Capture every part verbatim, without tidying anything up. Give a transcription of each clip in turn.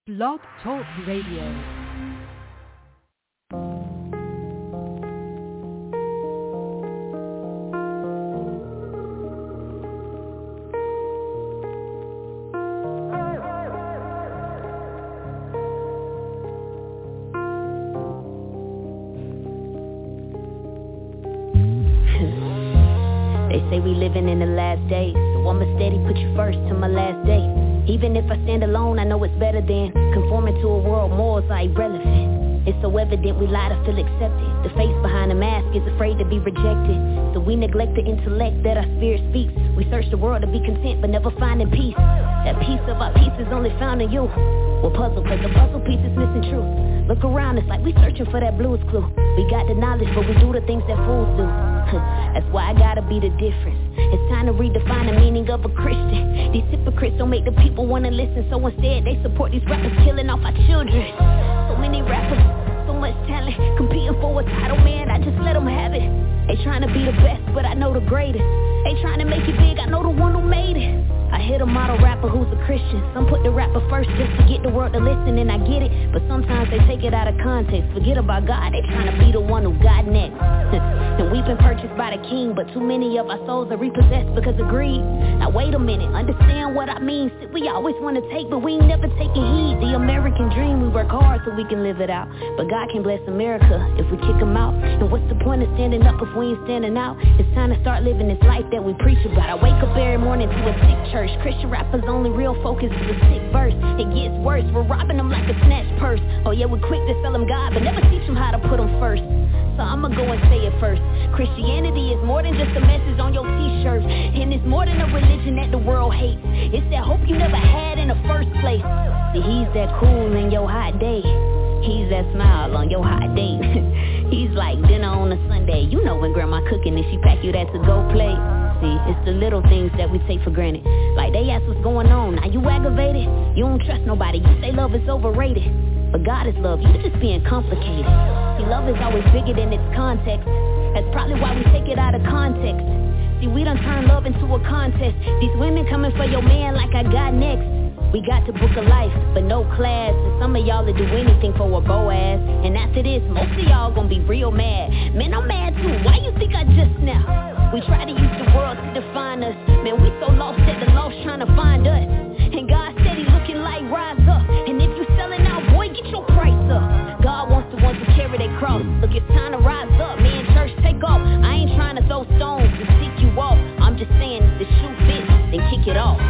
Blog Talk Radio. They say we living in the last days, so I'ma steady put you first till my last day. Even if I stand alone, I know it's better than conforming to a world morals are irrelevant. It's so evident we lie to feel accepted. The face behind the mask is afraid to be rejected. So we neglect the intellect that our spirit speaks. We search the world to be content but never finding peace. That piece of our peace is only found in you. We're puzzled cause the puzzle piece is missing truth. Look around, it's like we searching for that blues clue. We got the knowledge but we do the things that fools do. That's why I gotta be the difference. It's time to redefine the meaning of a Christian. These hypocrites don't make the people wanna listen, so instead they support these rappers killing off our children. So many rappers, so much talent, competing for a title, man, I just let them have it. They trying to be the best, but I know the greatest. They trying to make it big, I know the one who made it. I hit a model rapper who's a Christian. Some put the rapper first just to get the world to listen, and I get it. But sometimes they take it out of context. Forget about God, they trying to be the one who got next. And we've been purchased by the king, but too many of our souls are repossessed because of greed. Now wait a minute, understand what I mean. See, we always want to take, but we ain't never taking heed. The American dream, we work hard so we can live it out. But God can bless America if we kick him out. And what's the point of standing up if we ain't standing out? It's time to start living this life that we preach about. I wake up every morning to a sick church. Christian rappers' only real focus is a sick verse. It gets worse, we're robbing them like a snatch purse. Oh yeah, we're quick to sell them God, but never teach them how to put them first. So I'ma go and say it first. Christianity is more than just a message on your t-shirt. And it's more than a religion that the world hates. It's that hope you never had in the first place. See, he's that cool in your hot day. He's that smile on your hot date. He's like dinner on a Sunday. You know when grandma cooking and she pack you that to-go plate. See, it's the little things that we take for granted. Like they ask what's going on, now you aggravated? You don't trust nobody, you say love is overrated. But God is love, you just being complicated. See, love is always bigger than its context. That's probably why we take it out of context. See, we done turned love into a contest. These women coming for your man like I got next. We got to book a life, but no class. And some of y'all will do anything for a Boaz. And after this, most of y'all gonna be real mad. Man, I'm mad too, why you think I just now? We try to use the world to define us. Man, we so lost that the lost trying to find us. And God said he looking like rise up. And if you selling out, boy, get your price up. God wants the ones who carry their cross. Look, it's time to rise up, man, church, take off. I ain't trying to throw stones to stick you off. I'm just saying if the shoe fits, then kick it off.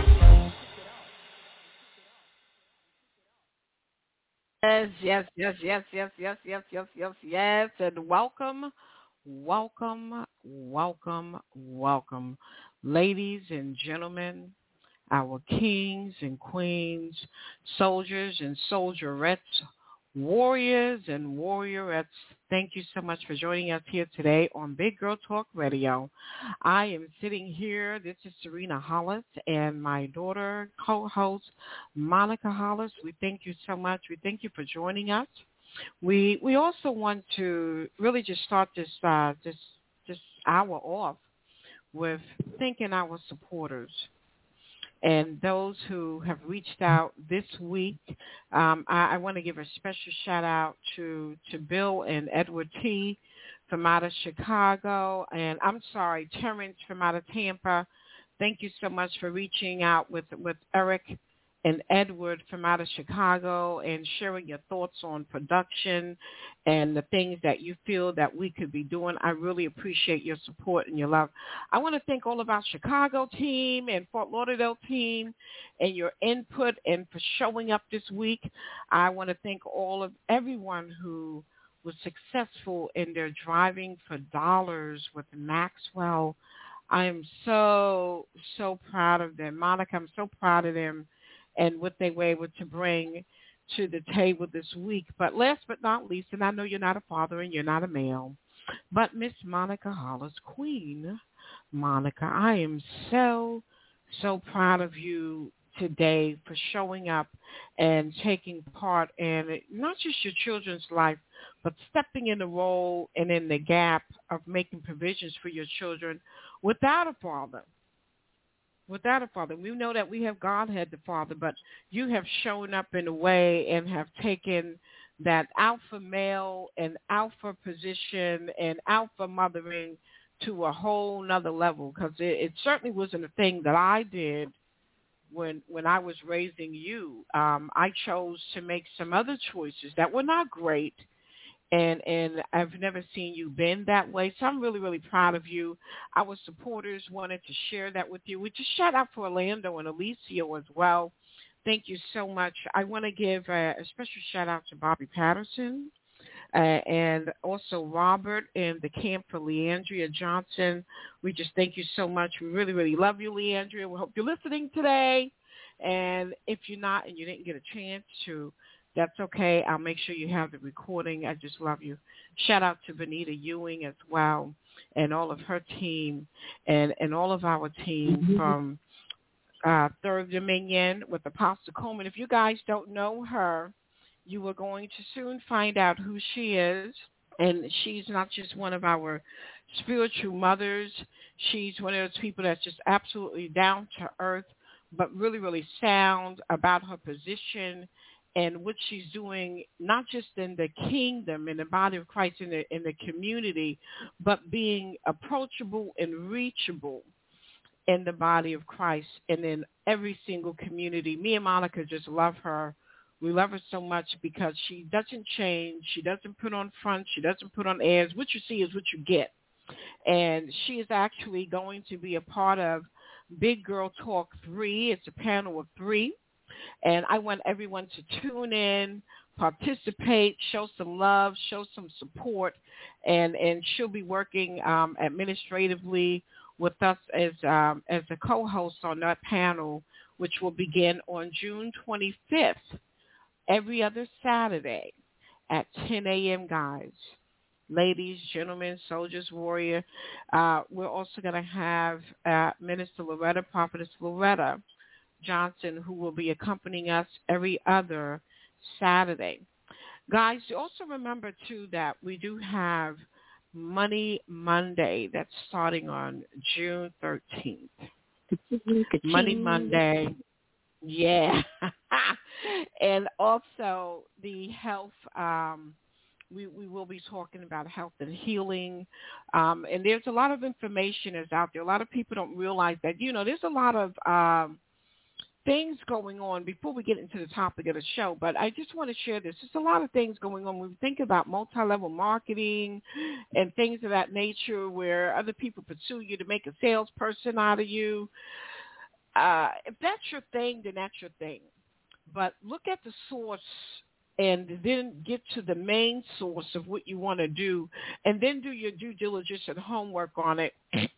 Yes, yes, yes, yes, yes, yes, yes, yes, yes, yes, and welcome, welcome, welcome, welcome, ladies and gentlemen, our kings and queens, soldiers and soldierettes, warriors and warriorettes. Thank you so much for joining us here today on Big Girl Talk Radio. I am sitting here. This is Serena Hollis and my daughter, co-host Monica Hollis. We thank you so much. We thank you for joining us. We we also want to really just start this uh, this this hour off with thanking our supporters and those who have reached out this week. Um, I, I want to give a special shout out to, to Bill and Edward T. from out of Chicago. And I'm sorry, Terrence from out of Tampa. Thank you so much for reaching out with, with Eric and Edward from out of Chicago and sharing your thoughts on production and the things that you feel that we could be doing. I really appreciate your support and your love. I want to thank all of our Chicago team and Fort Lauderdale team and your input and for showing up this week. I want to thank all of everyone who was successful in their driving for dollars with Maxwell. I am so, so proud of them. Monica, I'm so proud of them and what they were able to bring to the table this week. But last but not least, and I know you're not a father and you're not a male, but Miss Monica Hollis, Queen Monica, I am so, so proud of you today for showing up and taking part in not just your children's life, but stepping in the role and in the gap of making provisions for your children without a father. without a father. We know that we have God had the Father, but you have shown up in a way and have taken that alpha male and alpha position and alpha mothering to a whole nother level, because it, it certainly wasn't a thing that I did when when I was raising you. Um, I chose to make some other choices that were not great, and and I've never seen you bend that way. So I'm really, really proud of you. Our supporters wanted to share that with you. We just shout out for Orlando and Alicio as well. Thank you so much. I want to give a, a special shout out to Bobby Patterson uh, and also Robert and the camp for Leandria Johnson. We just thank you so much. We really, really love you, Leandria. We hope you're listening today. And if you're not and you didn't get a chance to, that's okay. I'll make sure you have the recording. I just love you. Shout out to Benita Ewing as well and all of her team and, and all of our team mm-hmm. from uh, Third Dominion with Apostle Coleman. If you guys don't know her, you are going to soon find out who she is. And she's not just one of our spiritual mothers. She's one of those people that's just absolutely down to earth, but really, really sound about her position and what she's doing, not just in the kingdom, in the body of Christ, in the in the community, but being approachable and reachable in the body of Christ and in every single community. Me and Monica just love her. We love her so much because she doesn't change. She doesn't put on front. She doesn't put on airs. What you see is what you get. And she is actually going to be a part of Big Girl Talk three. It's a panel of three. And I want everyone to tune in, participate, show some love, show some support, and, and she'll be working um, administratively with us as um, as a co-host on that panel, which will begin on June twenty-fifth, every other Saturday at ten a.m., guys. Ladies, gentlemen, soldiers, warrior. Uh, we're also going to have uh, Minister Loretta, Prophetess Loretta Johnson, who will be accompanying us every other Saturday. Guys, also remember, too, that we do have Money Monday that's starting on June thirteenth. Money Monday. Yeah. And also the health, um, we, we will be talking about health and healing. Um, and there's a lot of information that's out there. A lot of people don't realize that, you know, there's a lot of um, things going on before we get into the topic of the show, but I just want to share this. There's a lot of things going on. We think about multi-level marketing and things of that nature where other people pursue you to make a salesperson out of you. Uh, if that's your thing, then that's your thing. But look at the source and then get to the main source of what you want to do, and then do your due diligence and homework on it.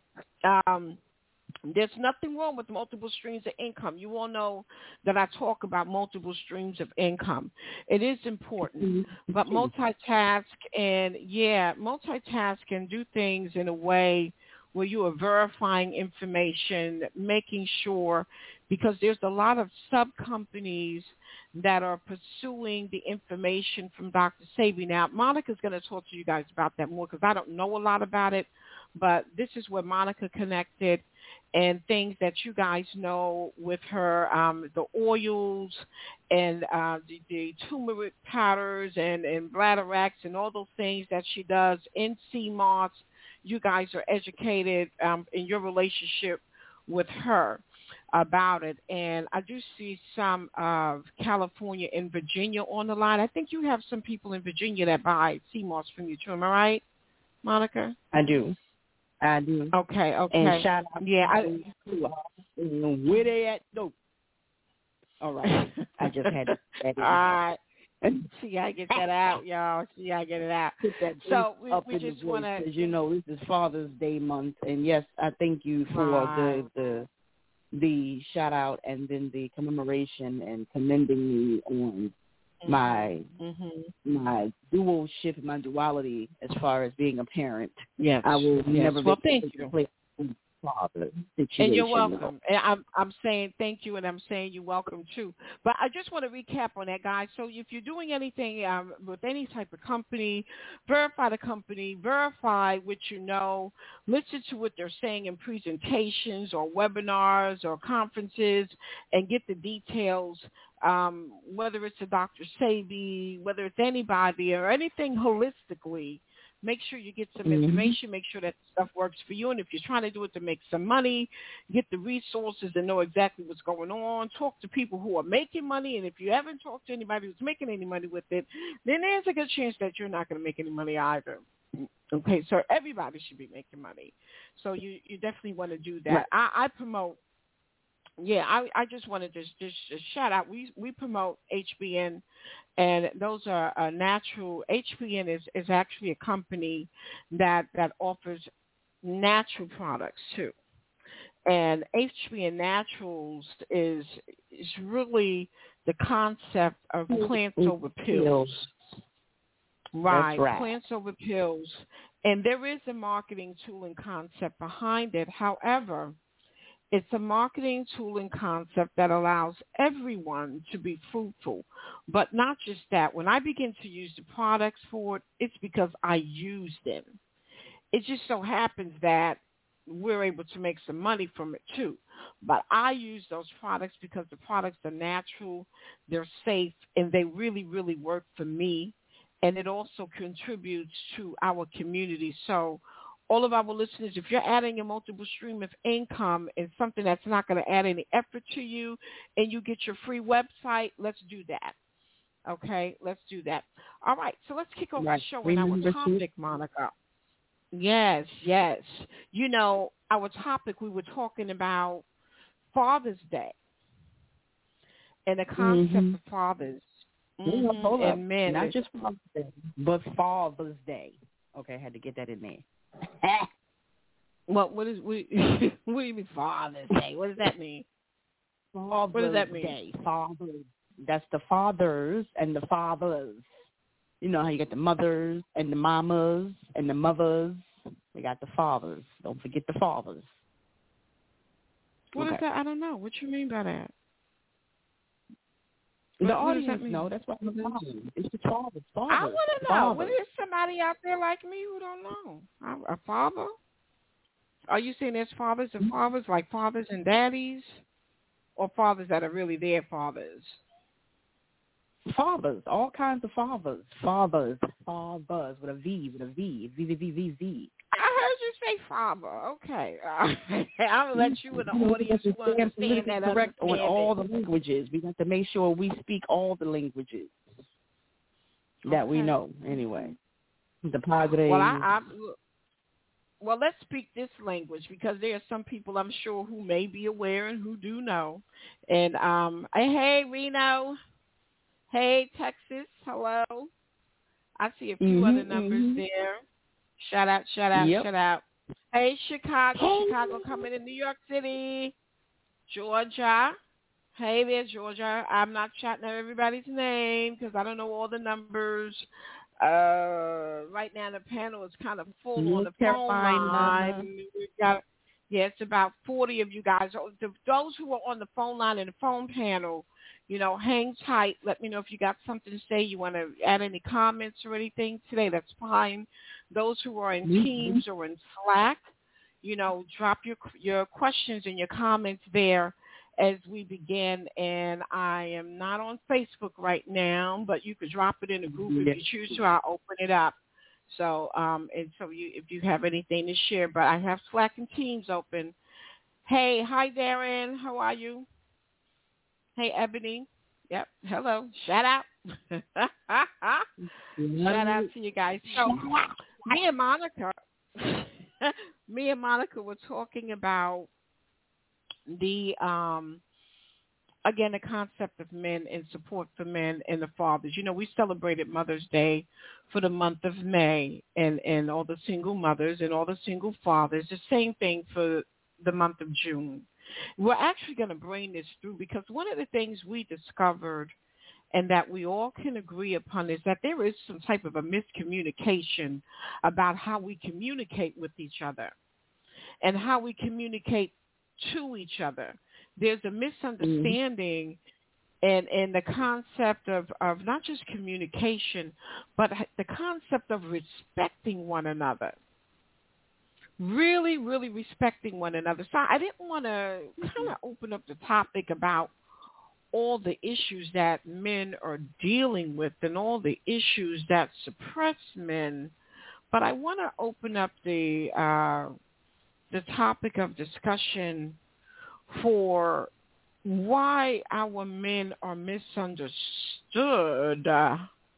Um There's nothing wrong with multiple streams of income. You all know that I talk about multiple streams of income. It is important, but multitask and, yeah, multitask and do things in a way where you are verifying information, making sure, because there's a lot of sub-companies that are pursuing the information from Doctor Sebi. Now, Monica's going to talk to you guys about that more because I don't know a lot about it, but this is where Monica connected and things that you guys know with her, um, the oils and uh, the, the turmeric powders and, and bladder and all those things that she does in C M O S. You guys are educated um, in your relationship with her about it. And I do see some of California and Virginia on the line. I think you have some people in Virginia that buy C M O S from you too. Am I right, Monica? I do. I do. Okay, okay. And shout out yeah, I, to where they at? No. All right. I just had to say that. All right. See, I get that out, y'all. See, I get it out. So we, we just want to, you know, this is Father's Day month, and yes, I thank you for right. the the the shout out and then the commemoration and commending me on my mm-hmm. my dual shift, my duality as far as being a parent. Yes, I will yes. never well, be thank you. Play, father situation. And you're welcome. And I'm I'm saying thank you, and I'm saying you're welcome too. But I just want to recap on that, guys. So if you're doing anything um, with any type of company, verify the company, verify what you know, listen to what they're saying in presentations or webinars or conferences, and get the details. Um, whether it's a Doctor Sebi, whether it's anybody or anything holistically. Make sure you get some mm-hmm. information. Make sure that stuff works for you. And if you're trying to do it to make some money, get the resources and know exactly what's going on. Talk to people who are making money. And if you haven't talked to anybody who's making any money with it, then there's a good chance that you're not going to make any money either. Okay, so everybody should be making money. So you, you definitely want to do that. Right. I, I promote. Yeah, I, I just wanted to just, just, just shout out. We we promote H B N, and those are uh, natural. H B N is, is actually a company that, that offers natural products too. And H B N Naturals is is really the concept of plants over pills. Right, right, plants over pills. And there is a marketing tool and concept behind it. However, it's a marketing tool and concept that allows everyone to be fruitful. But not just that. When I begin to use the products for it, it's because I use them. It just so happens that we're able to make some money from it too. But I use those products because the products are natural, they're safe, and they really, really work for me. And it also contributes to our community. So all of our listeners, if you're adding a multiple stream of income and something that's not going to add any effort to you, and you get your free website, let's do that. Okay, let's do that. All right, so let's kick off right. the show with our topic, Monica. Yes, yes. You know, our topic, we were talking about Father's Day and the concept mm-hmm. of fathers mm-hmm. yeah, hold and up. men. Not just Father's Day, but Father's Day. Okay, I had to get that in there. What what is what, what do you mean Father's Day? What does that mean? Father's what does that mean? Day. Fathers. That's the fathers and the fathers. You know how you got the mothers and the mamas and the mothers. We got the fathers. Don't forget the fathers. What okay. is that? I don't know. What you mean by that? The what, audience what know. That's what I'm saying. It's the fathers. fathers. I want to know. Fathers. What is somebody out there like me who don't know? A father? Are you saying there's fathers and fathers, like fathers and daddies, or fathers that are really their fathers? Fathers, all kinds of fathers. Fathers, fathers with a V, with a V, V, V, V, V, V. I heard you say father. Okay. Uh, I'll let you and the audience who understand that correct on all the languages. We have to make sure we speak all the languages that okay. we know, anyway. The Padre. Well, I, I, well, let's speak this language because there are some people I'm sure who may be aware and who do know. And, um, hey, Reno. Hey, Texas. Hello. I see a few mm-hmm, other numbers mm-hmm. there. Shout out, shout out, yep. shout out. Hey, Chicago. Hey. Chicago coming in New York City. Georgia. Hey there, Georgia. I'm not shouting out everybody's name because I don't know all the numbers. Uh, right now the panel is kind of full mm-hmm. on the phone line. We've got, yeah, it's about forty of you guys. Those who are on the phone line and the phone panel, you know, hang tight. Let me know if you got something to say. You want to add any comments or anything today, that's fine. Those who are in mm-hmm. Teams or in Slack, you know, drop your your questions and your comments there as we begin. And I am not on Facebook right now, but you could drop it in a group mm-hmm. if you choose to. I'll open it up. So, um, and so you, if you have anything to share, but I have Slack and Teams open. Hey, hi, Darren. How are you? Hey, Ebony. Yep. Hello. Shout out. Shout out to you guys. So me and Monica, me and Monica were talking about the, um, again, the concept of men and support for men and the fathers. You know, we celebrated Mother's Day for the month of May, and, and all the single mothers and all the single fathers. The same thing for the month of June. We're actually going to bring this through because one of the things we discovered and that we all can agree upon is that there is some type of a miscommunication about how we communicate with each other. and how we communicate to each other. There's a misunderstanding mm-hmm. and, and the concept of, of not just communication, but the concept of respecting one another. Really, really respecting one another. So I didn't want to kind of open up the topic about all the issues that men are dealing with and all the issues that suppress men, but I want to open up the uh, the topic of discussion for why our men are misunderstood. Uh,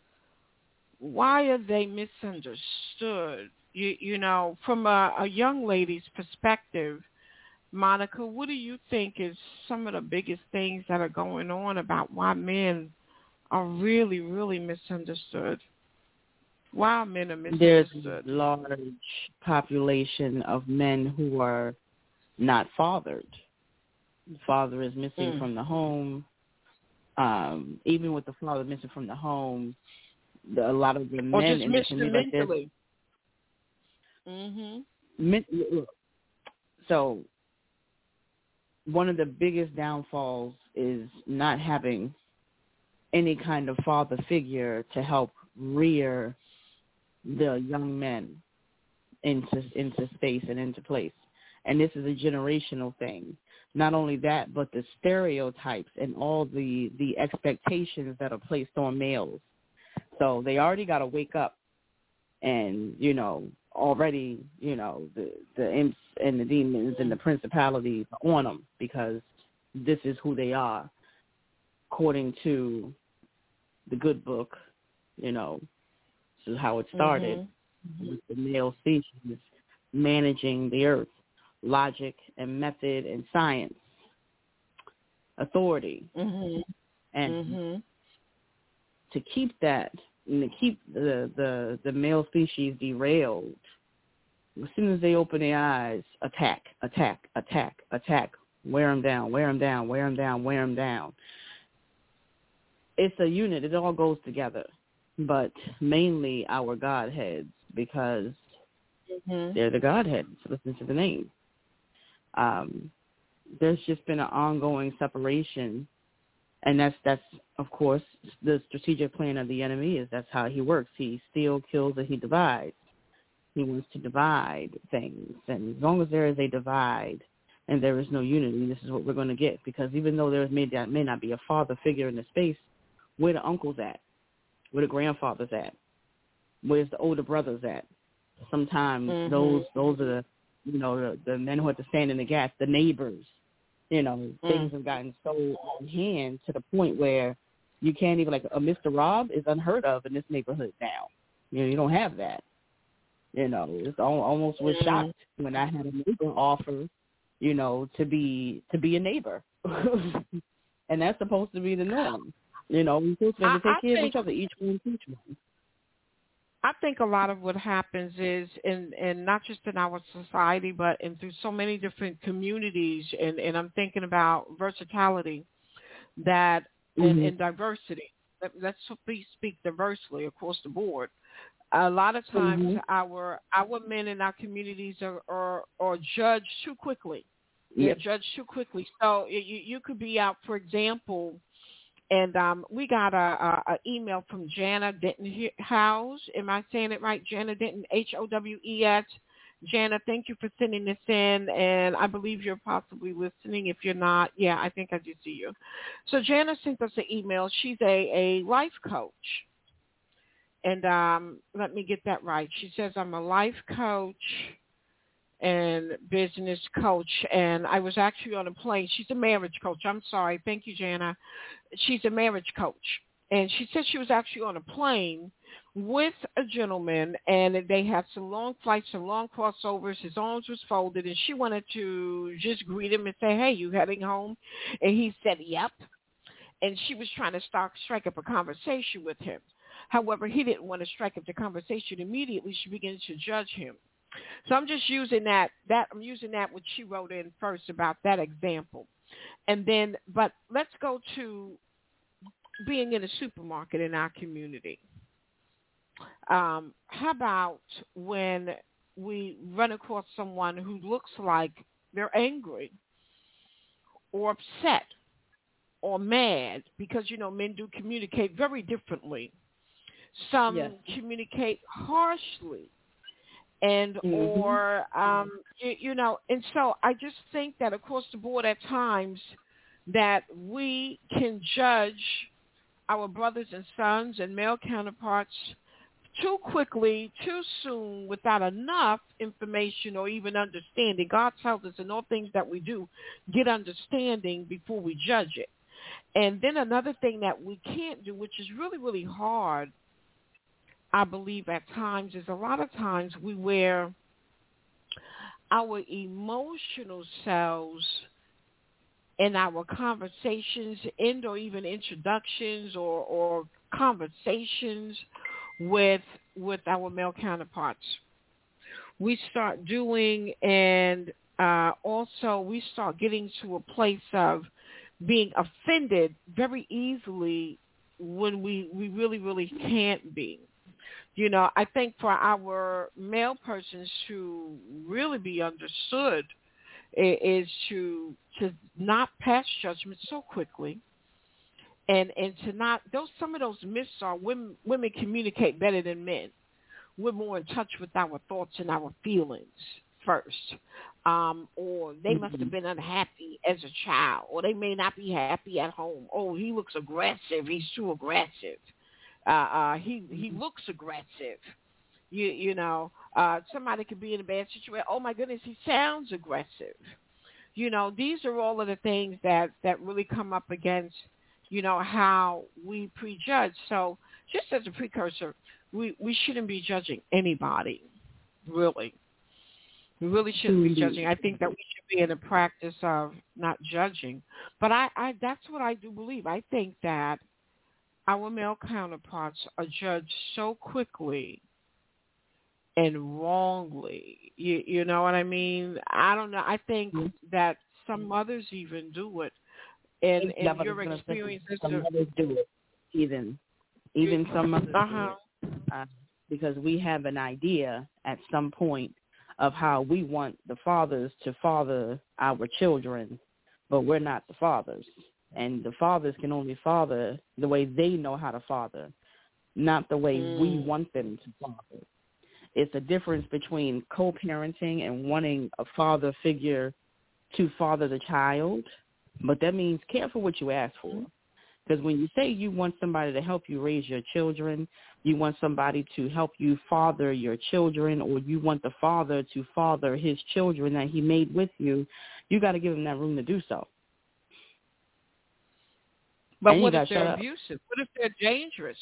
why are they misunderstood? You, you know, from a, a young lady's perspective, Monica, what do you think is some of the biggest things that are going on about why men are really, really misunderstood? Why are men are misunderstood? There's a large population of men who are not fathered. The father is missing mm. from the home. Um, even with the father missing from the home, the, a lot of the men or just in the community mentally. Like mm-hmm. men, so one of the biggest downfalls is not having any kind of father figure to help rear the young men into into space and into place. And this is a generational thing. Not only that, but the stereotypes and all the, the expectations that are placed on males. So they already got to wake up and, you know, already, you know, the, the imps and the demons and the principalities are on them because this is who they are, according to the good book, you know, this is how it started mm-hmm. with the male species managing the earth, logic and method and science, authority. Mm-hmm. And mm-hmm. to keep that, and to keep the, the, the male species derailed, as soon as they open their eyes, attack, attack, attack, attack, wear them down, wear them down, wear them down, wear them down. It's a unit. It all goes together, but mainly our Godheads because mm-hmm. they're the Godheads. Listen to the name. Um, there's just been an ongoing separation, and that's, that's of course, the strategic plan of the enemy is that's how he works. He steals, kills, and he divides. He wants to divide things, and as long as there is a divide and there is no unity, this is what we're going to get, because even though there may, may not be a father figure in the space, where the uncles at? Where the grandfathers at? Where's the older brothers at? Sometimes mm-hmm. those those are the, you know, the, the men who have to stand in the gap, the neighbors. You know, mm. things have gotten so on hand to the point where you can't even, like, a Mister Rob is unheard of in this neighborhood now. You know, you don't have that. You know, it's almost was mm. shocked when I had a neighbor offer, you know, to be to be a neighbor. And that's supposed to be the norm. You know, we're supposed to take I, I care think, of each other, each one teach one. I think a lot of what happens is, in, in not just in our society, but in through so many different communities, and, and I'm thinking about versatility, that mm-hmm. and, and diversity. Let, let's speak diversely across the board. A lot of times, mm-hmm. our our men in our communities are are, are judged too quickly. They're yep. judged too quickly. So you you could be out, for example. And um, we got a, a, a email from Jana Denton Howes. Am I saying it right? Jana Denton, H O W E S. Jana, thank you for sending this in. And I believe you're possibly listening. If you're not, yeah, I think I do see you. So Jana sent us an email. She's a, a life coach. And um, let me get that right. She says, I'm a life coach and business coach, and I was actually on a plane. She's a marriage coach. I'm sorry. Thank you, Jana. She's a marriage coach, and she said she was actually on a plane with a gentleman, and they had some long flights, some long crossovers. His arms was folded, and she wanted to just greet him and say, hey, you heading home? And he said, yep. And she was trying to start strike up a conversation with him. However, he didn't want to strike up the conversation immediately. She began to judge him. So I'm just using that, that I'm using that what she wrote in first about that example. And then, but let's go to being in a supermarket in our community. Um, how about when we run across someone who looks like they're angry or upset or mad, because, you know, men do communicate very differently. Some yes. communicate harshly, and mm-hmm. or, um, you, you know, and so I just think that across the board at times that we can judge our brothers and sons and male counterparts too quickly, too soon, without enough information or even understanding. God tells us in all things that we do, get understanding before we judge it. And then another thing that we can't do, which is really, really hard, I believe at times, is a lot of times we wear our emotional selves in our conversations and or even introductions or, or conversations with with our male counterparts. We start doing, and uh, also we start getting to a place of being offended very easily when we, we really, really can't be. You know, I think for our male persons to really be understood is to to not pass judgment so quickly. And and to not, those some of those myths are women, women communicate better than men. We're more in touch with our thoughts and our feelings first. Um, or they mm-hmm. must have been unhappy as a child, or they may not be happy at home. Oh, he looks aggressive. He's too aggressive. Uh, uh, he mm-hmm. he looks aggressive. You you know, uh, somebody could be in a bad situation. Oh my goodness, he sounds aggressive. You know, these are all of the things that, that really come up against, you know, how we prejudge. So just as a precursor, we, we shouldn't be judging anybody, really. We really shouldn't be judging. I think that we should be in the practice of not judging. But I, I that's what I do believe. I think that our male counterparts are judged so quickly and wrongly. You, you know what I mean? I don't know. I think mm-hmm. that some mothers even do it. And, and your experience is some mothers do it, even even some mothers uh-huh. do it, uh, because we have an idea at some point of how we want the fathers to father our children, but we're not the fathers, and the fathers can only father the way they know how to father, not the way mm. we want them to father. It's a difference between co-parenting and wanting a father figure to father the child. But that means careful what you ask for. Because when you say you want somebody to help you raise your children, you want somebody to help you father your children, or you want the father to father his children that he made with you, you got to give him that room to do so. But what if they're abusive? What if they're dangerous?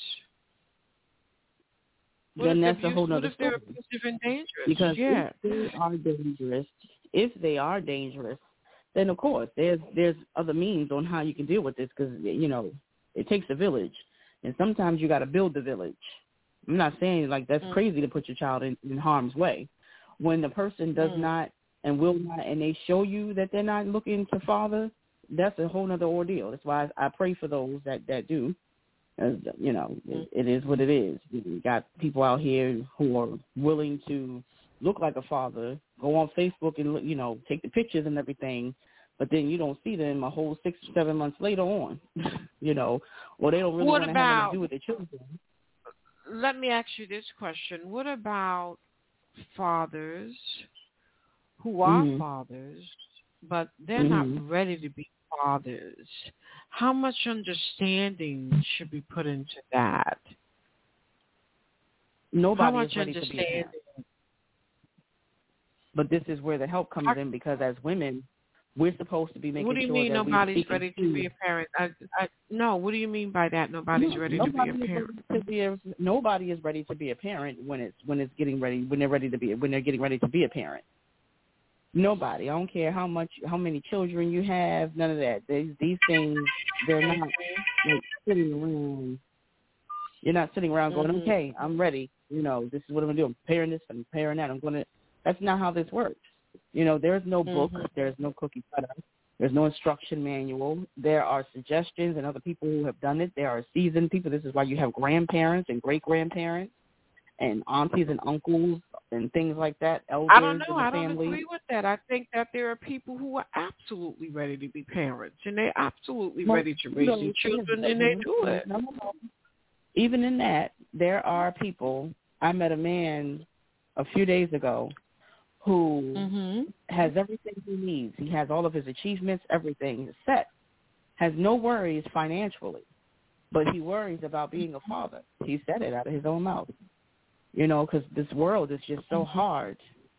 What then that's abuse, a whole other story. What if they're abusive and dangerous? Because yeah. if they are dangerous, if they are dangerous, then of course there's there's other means on how you can deal with this, because you know it takes a village, and sometimes you got to build the village. I'm not saying like that's mm. crazy to put your child in, in harm's way. When the person does mm. not and will not, and they show you that they're not looking to father, that's a whole other ordeal. That's why I, I pray for those that that do. As, you know, it, it is what it is. You got people out here who are willing to look like a father, go on Facebook and, you know, take the pictures and everything, but then you don't see them a whole six or seven months later on, you know, or they don't really what want to about, have anything to do with their children. Let me ask you this question. What about fathers who are mm-hmm. fathers, but they're mm-hmm. not ready to be fathers? How much understanding should be put into that? Nobody How much is ready understanding? To be a parent. But this is where the help comes I, in, because as women, we're supposed to be making sure that What do you mean nobody's ready to be a parent? I, I, no, what do you mean by that? Nobody's no, ready nobody to be a parent. To be a, nobody is ready to be a parent when it's when it's getting ready when they're ready to be when they're getting ready to be a parent. Nobody. I don't care how much how many children you have. None of that. These these things, they're not like sitting around. You're not sitting around going, mm-hmm. okay, I'm ready. You know, this is what I'm gonna do. I'm preparing this. I'm preparing that. I'm gonna. That's not how this works. You know, there's no book. Mm-hmm. There's no cookie cutter. There's no instruction manual. There are suggestions and other people who have done it. There are seasoned people. This is why you have grandparents and great-grandparents and aunties and uncles and things like that, elders I don't know. in the I family. don't agree with that. I think that there are people who are absolutely ready to be parents, and they're absolutely Well, ready to raise no, their children, and they do it. No, no, no. Even in that, there are people. I met a man a few days ago who mm-hmm. has everything he needs. He has all of his achievements, everything is set. Has no worries financially, but he worries about being a father. He said it out of his own mouth. You know, because this world is just so hard.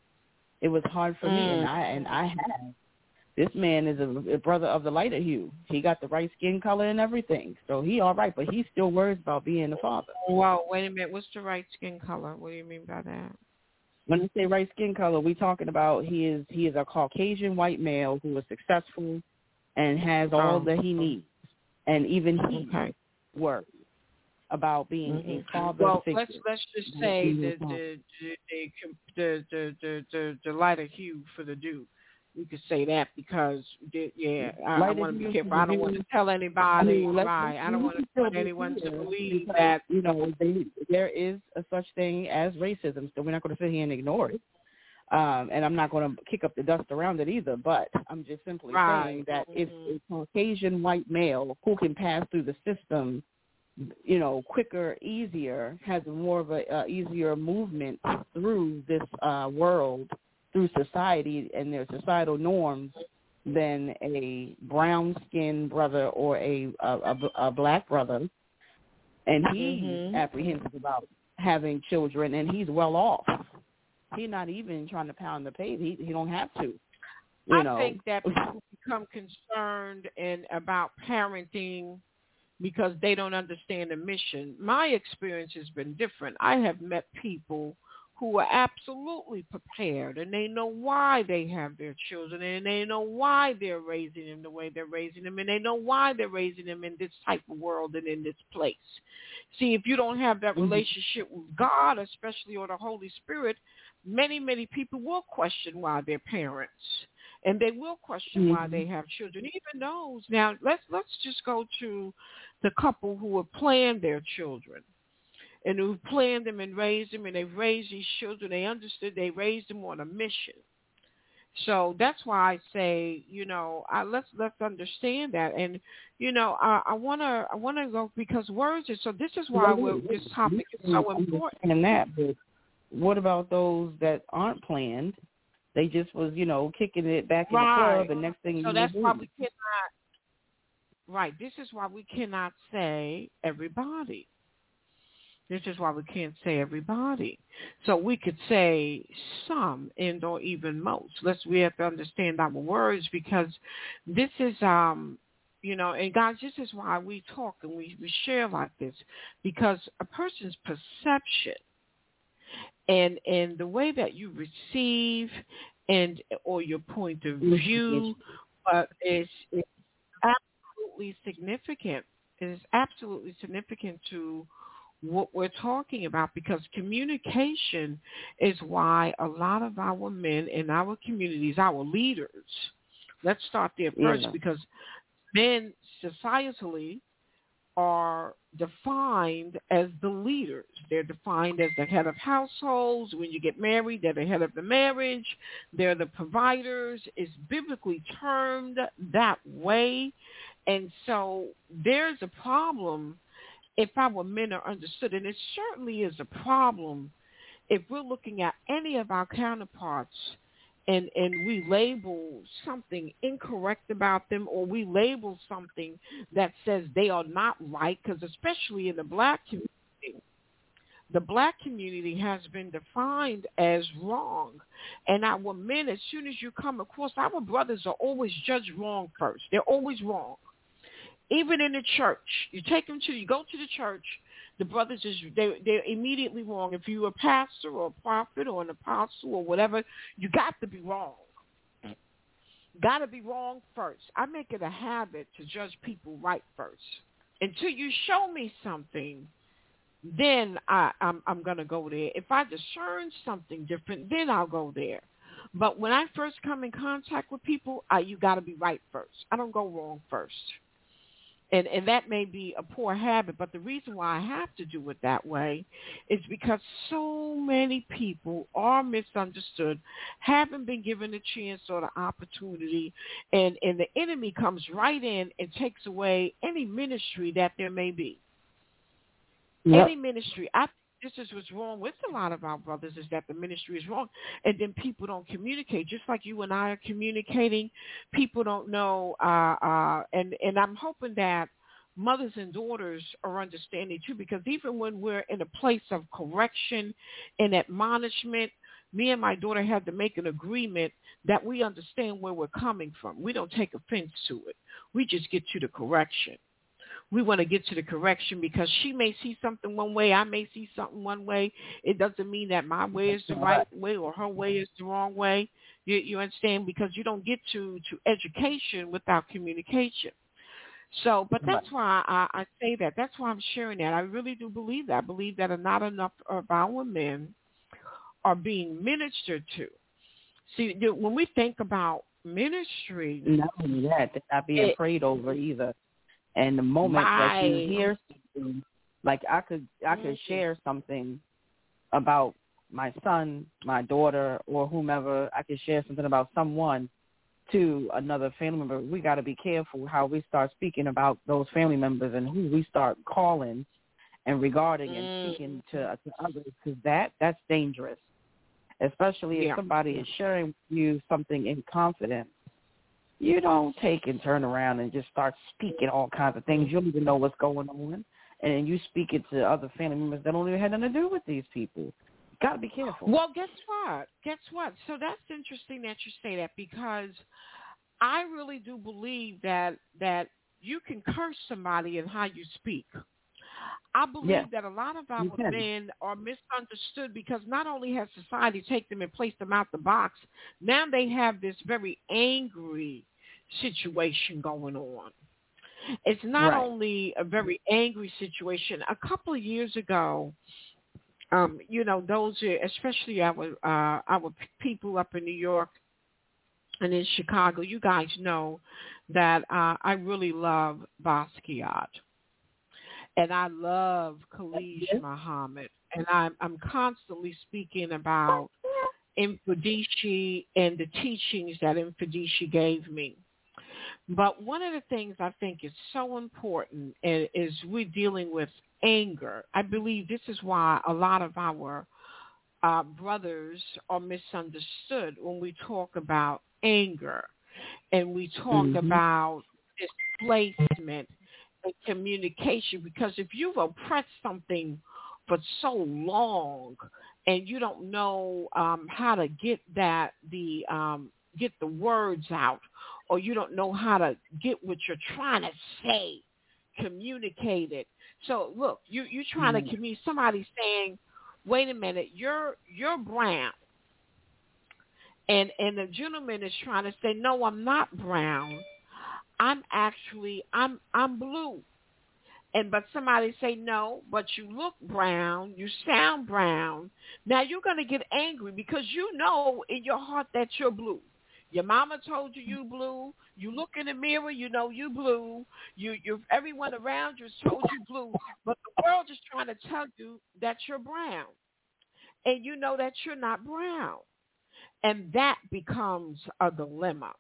It was hard for mm. me, and I and I have. This man is a, a brother of the lighter hue. He got the right skin color and everything, so he all right. But he still worries about being a father. Well, wait a minute. What's the right skin color? What do you mean by that? When we say right skin color, we talking about he is he is a Caucasian white male who is successful and has all oh. that he needs, and even he okay. works about being mm-hmm. a father well, figure. let's let's just say the the the, the the the the the lighter hue for the dude. We could say that because yeah, I, I want to be careful. I don't want to tell anybody. I mean, right? I don't want to want anyone to believe because, that you know they, there is a such thing as racism. So we're not going to sit here and ignore it. Um, and I'm not going to kick up the dust around it either. But I'm just simply right. saying that mm-hmm. if a Caucasian white male who can pass through the system, you know, quicker, easier, has more of a uh, easier movement through this uh, world, through society and their societal norms than a brown-skinned brother or a, a, a, a black brother. And he's mm-hmm. apprehensive about having children, and he's well off. He's not even trying to pound the pave. He he don't have to. You I know. think that people become concerned and about parenting because they don't understand the mission. My experience has been different. I have met people who are absolutely prepared, and they know why they have their children, and they know why they're raising them the way they're raising them, and they know why they're raising them in this type of world and in this place. See, if you don't have that relationship with God, especially or the Holy Spirit, many, many people will question why they're parents, and they will question mm-hmm. why they have children, even those. Now, let's let's just go to the couple who have planned their children and who planned them and raised them, and they've raised these children. They understood they raised them on a mission. So that's why I say, you know, I, let's let's understand that. And you know, I, I wanna I wanna go because words are so. This is why we're, this topic is so important. And that, but what about those that aren't planned? They just was, you know, kicking it back in right. the club, and next thing so you that's do. why we cannot. Right. This is why we cannot say everybody. This is why we can't say everybody. So we could say some and or even most. Let's we have to understand our words because this is um you know, and guys, this is why we talk and we, we share like this, because a person's perception and and the way that you receive and or your point of view uh, is, is absolutely significant. It is absolutely significant to what we're talking about, because communication is why a lot of our men in our communities, our leaders, let's start there first, yeah. because men societally are defined as the leaders. They're defined as the head of households. When you get married, they're the head of the marriage. They're the providers. It's biblically termed that way. And so there's a problem if our men are understood, and it certainly is a problem if we're looking at any of our counterparts and, and we label something incorrect about them, or we label something that says they are not right, because especially in the black community, the black community has been defined as wrong. And our men, as soon as you come across, our brothers are always judged wrong first. They're always wrong. Even in the church, you take them to, you go to the church, the brothers is they they're immediately wrong. If you're a pastor or a prophet or an apostle or whatever, you got to be wrong. Got to be wrong first. I make it a habit to judge people right first. Until you show me something, then I, I'm I'm gonna go there. If I discern something different, then I'll go there. But when I first come in contact with people, I, you got to be right first. I don't go wrong first. And, and that may be a poor habit, but the reason why I have to do it that way is because so many people are misunderstood, haven't been given a chance or the opportunity, and, and the enemy comes right in and takes away any ministry that there may be. Yep. Any ministry. I This is what's wrong with a lot of our brothers, is that the ministry is wrong, and then people don't communicate. Just like you and I are communicating, people don't know, uh, uh, and, and I'm hoping that mothers and daughters are understanding too, because even when we're in a place of correction and admonishment, me and my daughter had to make an agreement that we understand where we're coming from. We don't take offense to it. We just get to the correction. We want to get to the correction because she may see something one way, I may see something one way. It doesn't mean that my way is the right way or her way is the wrong way. You, you understand? Because you don't get to, to education without communication. So, but that's why I, I say that. That's why I'm sharing that. I really do believe that. I believe that not enough of our men are being ministered to. See, when we think about ministry, not only that, they're not being it, prayed over either. And the moment right. that you hear something, like I could, I could mm-hmm. share something about my son, my daughter, or whomever. I could share something about someone to another family member. We got to be careful how we start speaking about those family members and who we start calling and regarding mm. and speaking to, to others, because that, that's dangerous, especially if yeah. somebody is sharing with you something in confidence. You don't take and turn around and just start speaking all kinds of things. You don't even know what's going on. And you speak it to other family members that don't even have nothing to do with these people. You got to be careful. Well, guess what? Guess what? So that's interesting that you say that, because I really do believe that that you can curse somebody in how you speak. I believe yeah. that a lot of our men are misunderstood because not only has society taken them and placed them out the box, now they have this very angry situation going on. It's not right. only a very angry situation. A couple of years ago, um, you know, those, especially our uh, our people up in New York and in Chicago, you guys know that uh, I really love Basquiat. And I love Khalid Muhammad, and I'm, I'm constantly speaking about Mfudishi and the teachings that Mfudishi gave me. But one of the things I think is so important is we're dealing with anger. I believe this is why a lot of our uh, brothers are misunderstood when we talk about anger and we talk mm-hmm. about displacement and communication, because if you've oppressed something for so long and you don't know um, how to get that the um, get the words out, or you don't know how to get what you're trying to say, communicate it. So look, you you're trying mm-hmm. to communicate. Somebody's saying, "Wait a minute, you're you're brown," and and the gentleman is trying to say, "No, I'm not brown. I'm actually, I'm I'm blue." And but somebody say, "No, but you look brown, you sound brown." Now you're going to get angry because you know in your heart that you're blue. Your mama told you you blue. You look in the mirror, you know you blue. You, you, everyone around you has told you blue. But the world is trying to tell you that you're brown. And you know that you're not brown. And that becomes a dilemma.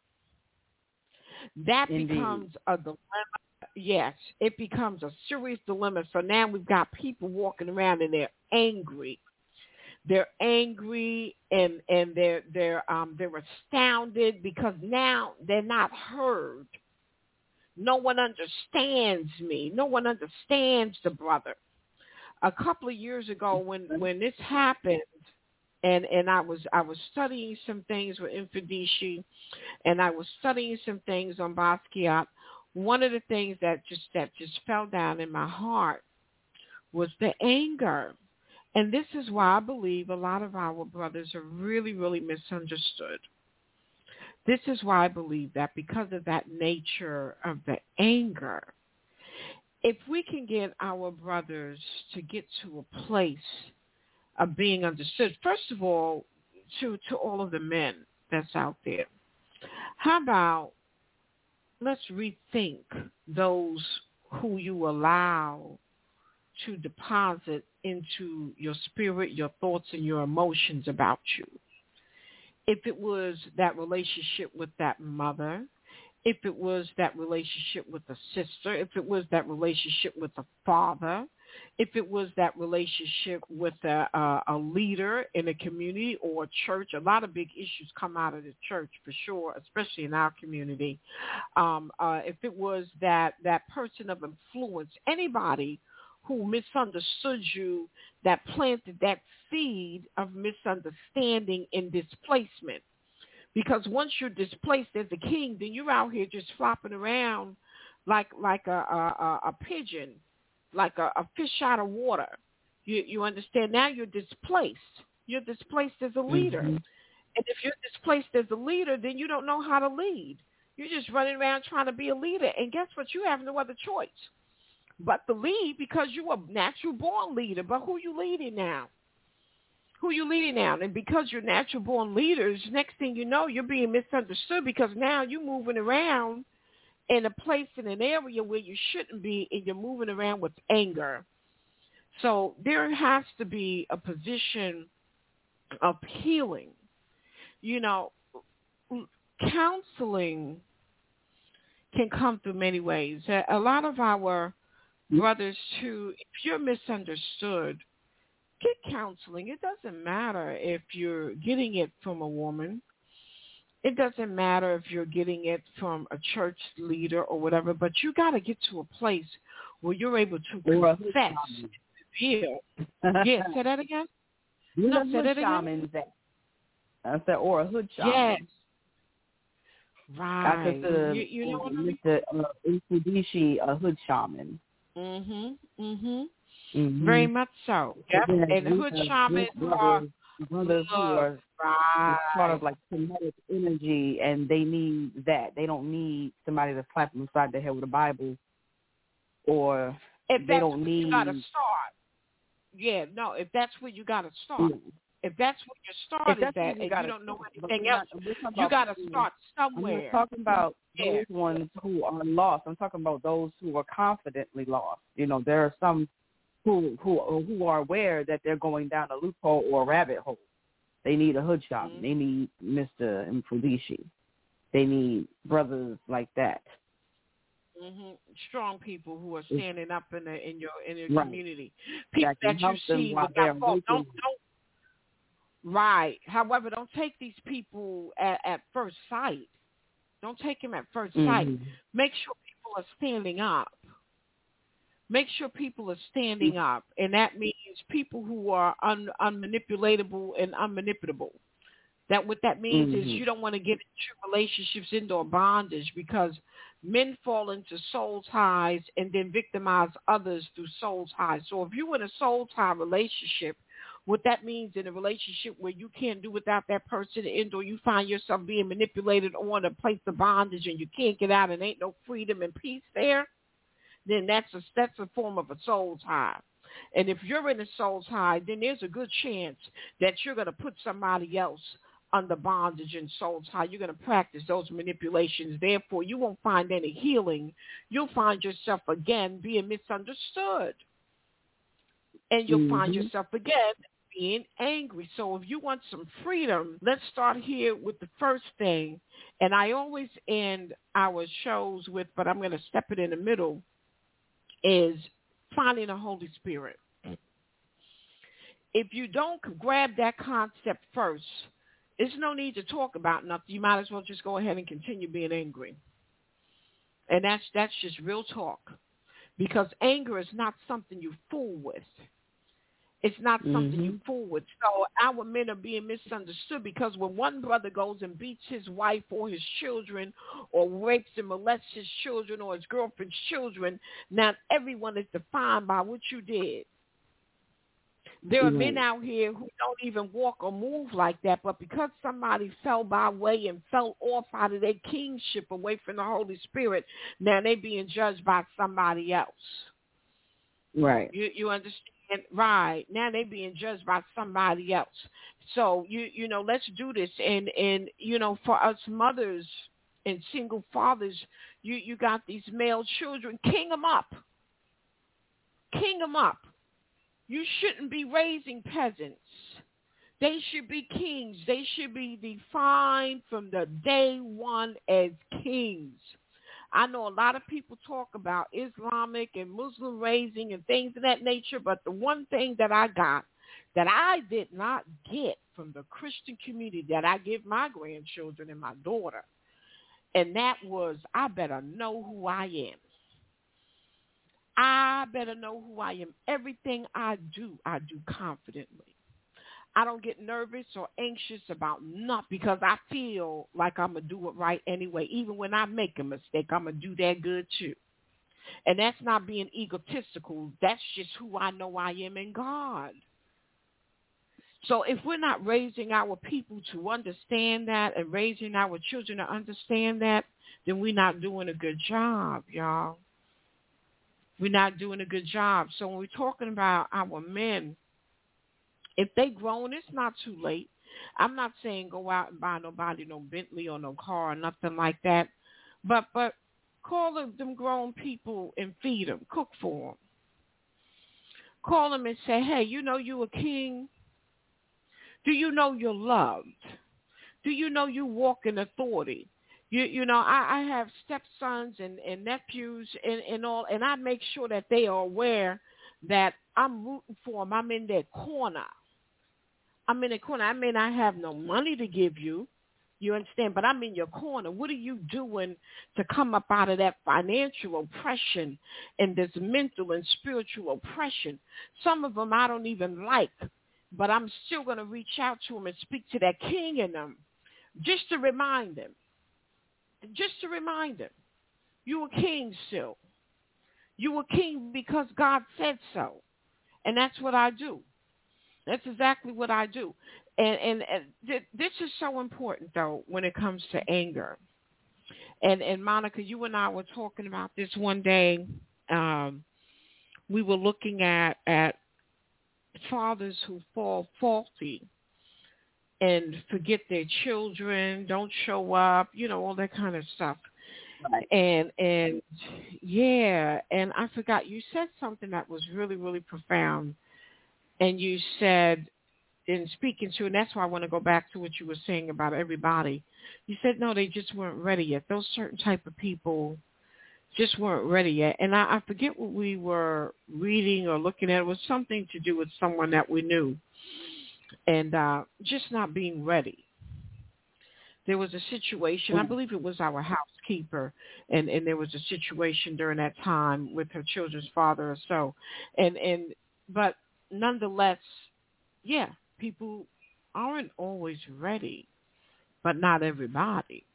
That Indeed. becomes a dilemma. Yes, it becomes a serious dilemma. So now we've got people walking around and they're angry. They're angry and, and they're they're um they're astounded because now they're not heard. No one understands me. No one understands the brother. A couple of years ago when, when this happened, And and I was I was studying some things with Mfudishi, and I was studying some things on Basquiat. One of the things that just that just fell down in my heart was the anger. And this is why I believe a lot of our brothers are really, really misunderstood. This is why I believe that, because of that nature of the anger. If we can get our brothers to get to a place of being understood, first of all, to, to all of the men that's out there, how about let's rethink those who you allow to deposit into your spirit, your thoughts, and your emotions about you. If it was that relationship with that mother, if it was that relationship with a sister, if it was that relationship with a father, if it was that relationship with a, a, a leader in a community or a church, a lot of big issues come out of the church for sure, especially in our community. Um, uh, if it was that, that person of influence, anybody who misunderstood you, that planted that seed of misunderstanding and displacement. Because once you're displaced as a king, then you're out here just flopping around like like a, a, a pigeon, like a, a fish out of water. You you understand? Now you're displaced. You're displaced as a leader. Mm-hmm. And if you're displaced as a leader, then you don't know how to lead. You're just running around trying to be a leader. And guess what? You have no other choice but to lead, because you're a natural born leader. But who you leading now? Who you leading now? And because you're natural born leaders, next thing you know, you're being misunderstood, because now you're moving around in a place, in an area where you shouldn't be, and you're moving around with anger. So there has to be a position of healing. You know, counseling can come through many ways. A lot of our brothers, too, if you're misunderstood, get counseling. It doesn't matter if you're getting it from a woman. It doesn't matter if you're getting it from a church leader or whatever, but you got to get to a place where you're able to confess and reveal. Yeah, say that again? You no, know, say that again. That. I said, or a hood shaman. Yes. Right. I consider you, you know what I mean? Mister Uh, Mfudishi a hood shaman. Mhm. Mhm. Mm-hmm. Very much so. Yep. And, and hood shamans are brothers who are right. sort of like kinetic energy, and they need that. They don't need somebody to slap them upside the head with a Bible, or if they don't need. You gotta start. Yeah. No. If that's where you gotta start. Yeah. If that's where your start is at, you and you don't know anything else, not, you got to start somewhere. I'm not talking about yeah. those ones who are lost. I'm talking about those who are confidently lost. You know, there are some who who who are aware that they're going down a loophole or a rabbit hole. They need a hood shop. Mm-hmm. They need Mister Mfudishi. They need brothers like that. Mm-hmm. Strong people who are standing up in the, in your in your right. community. People that, that you see without fault. Don't don't. Right. However, don't take these people at, at first sight. Don't take them at first mm-hmm. sight. Make sure people are standing up. Make sure people are standing mm-hmm. up, and that means people who are un, unmanipulatable and unmanipulable. That what that means mm-hmm. is you don't want to get into relationships, into bondage, because men fall into soul ties and then victimize others through soul ties. So if you're in a soul tie relationship, what that means in a relationship where you can't do without that person, and or you find yourself being manipulated on a place of bondage and you can't get out and ain't no freedom and peace there, then that's a that's a form of a soul tie. And if you're in a soul tie, then there's a good chance that you're going to put somebody else under bondage and soul tie. You're going to practice those manipulations. Therefore, you won't find any healing. You'll find yourself again being misunderstood. And you'll mm-hmm. find yourself again being angry. So if you want some freedom, let's start here with the first thing. And I always end our shows with, but I'm going to step it in the middle, is finding the Holy Spirit. If you don't grab that concept first, there's no need to talk about nothing. You might as well just go ahead and continue being angry. And that's that's just real talk. Because anger is not something you fool with. It's not something mm-hmm. you fool with. So our men are being misunderstood, because when one brother goes and beats his wife or his children, or rapes and molests his children or his girlfriend's children, now everyone is defined by what you did. There are mm-hmm. men out here who don't even walk or move like that, but because somebody fell by way and fell off out of their kingship away from the Holy Spirit, now they're being judged by somebody else. Right. You, you understand? Right. Now they're being judged by somebody else. So, you you know, let's do this. And, and, you know, for us mothers and single fathers, You you got these male children. King them up. King them up. You shouldn't be raising peasants. They should be kings. They should be defined from the day one as kings. I know a lot of people talk about Islamic and Muslim raising and things of that nature, but the one thing that I got that I did not get from the Christian community that I give my grandchildren and my daughter, and that was, I better know who I am. I better know who I am. Everything I do, I do confidently. I don't get nervous or anxious about nothing because I feel like I'm going to do it right anyway. Even when I make a mistake, I'm going to do that good too. And that's not being egotistical. That's just who I know I am in God. So if we're not raising our people to understand that and raising our children to understand that, then we're not doing a good job, y'all. We're not doing a good job. So when we're talking about our men, if they grown, it's not too late. I'm not saying go out and buy nobody no Bentley or no car or nothing like that. But but call them, them grown people and feed them, cook for them. Call them and say, hey, you know you a king? Do you know you're loved? Do you know you walk in authority? You you know, I, I have stepsons and, and nephews and, and all, and I make sure that they are aware that I'm rooting for them. I'm in their corner. I'm in their corner. I may not have no money to give you, you understand, but I'm in your corner. What are you doing to come up out of that financial oppression and this mental and spiritual oppression? Some of them I don't even like, but I'm still going to reach out to them and speak to that king in them just to remind them. Just to remind them, you a king still. You a king because God said so. And that's what I do. That's exactly what I do. And, and, and th- this is so important, though, when it comes to anger. And, and Monica, you and I were talking about this one day. Um, we were looking at, at fathers who fall faulty and forget their children, don't show up, you know, all that kind of stuff. Right. And, and yeah, and I forgot, you said something that was really, really profound. And you said, in speaking to, and that's why I want to go back to what you were saying about everybody. You said, no, they just weren't ready yet. Those certain type of people just weren't ready yet. And I, I forget what we were reading or looking at. It was something to do with someone that we knew. And uh, just not being ready. There was a situation, I believe it was our housekeeper, and, and there was a situation during that time with her children's father or so. And, and but nonetheless, yeah, people aren't always ready, but not everybody.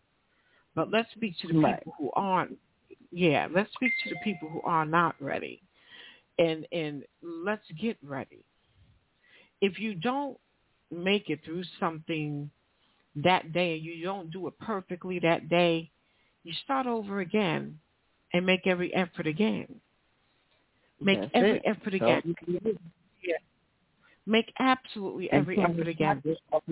But let's speak to the right. people who aren't, yeah, let's speak to the people who are not ready. And and let's get ready. If you don't make it through something that day, you don't do it perfectly that day, you start over again and make every effort again. Make That's every it. effort again. So, yeah. Make absolutely and every effort again.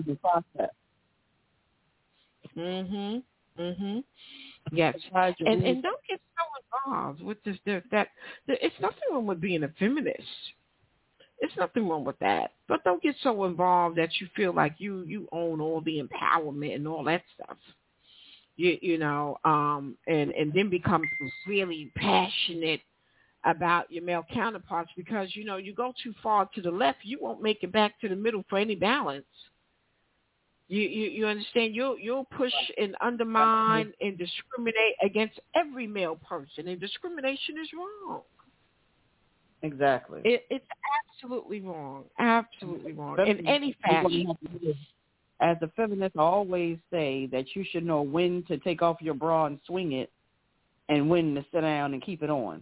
Mhm. Mhm. Yes. And and don't get so involved with this. That, that it's nothing wrong with being a feminist. It's nothing wrong with that. But don't get so involved that you feel like you, you own all the empowerment and all that stuff. You you know, um, and, and then become really passionate about your male counterparts because, you know, you go too far to the left, you won't make it back to the middle for any balance. You you, you understand? You'll, you'll push and undermine and discriminate against every male person, and discrimination is wrong. Exactly. It, it's absolutely wrong. Absolutely wrong. In any fashion. As a feminist, I always say that you should know when to take off your bra and swing it and when to sit down and keep it on.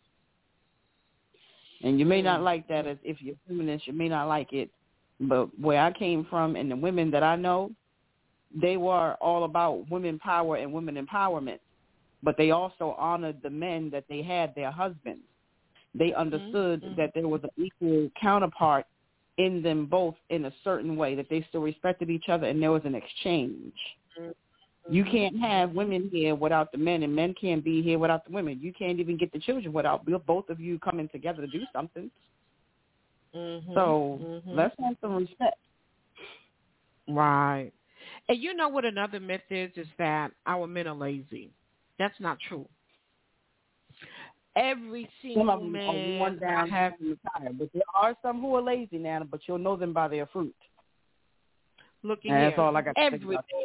And you may not like that as if you're feminist, you may not like it. But where I came from and the women that I know, they were all about women power and women empowerment. But they also honored the men that they had, their husbands. They understood mm-hmm. that there was an equal counterpart in them both in a certain way, that they still respected each other and there was an exchange. You can't have women here without the men, and men can't be here without the women. You can't even get the children without both of you coming together to do something. Mm-hmm. So mm-hmm. let's have some respect. Right. And you know what another myth is, is that our men are lazy. That's not true. Every single some of them man are worn down I have, and tired, but there are some who are lazy now, but you'll know them by their fruit. Look at and here. That's all I got to every think about.